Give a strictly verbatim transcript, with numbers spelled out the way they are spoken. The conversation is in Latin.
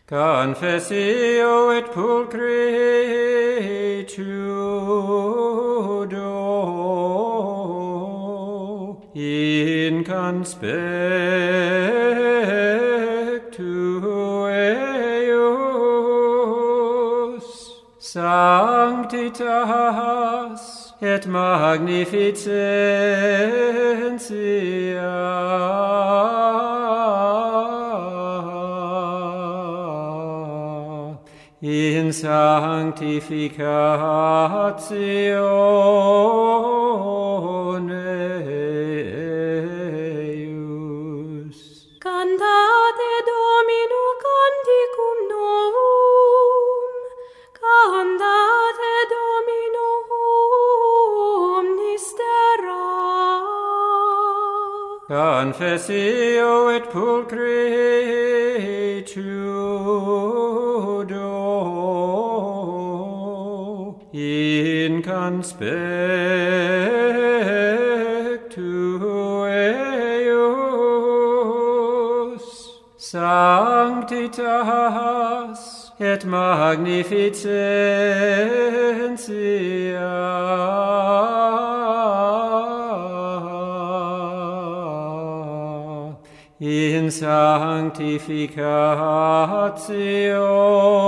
Confessio et pulchritudo in conspectu eius sanctitas et magnificentia in sanctificatione eius. Cantate Domino canticum novum, cantate Domino omnistera. Confessio et pulchritudo in conspectu eius sanctitas et magnificentia in sanctificatione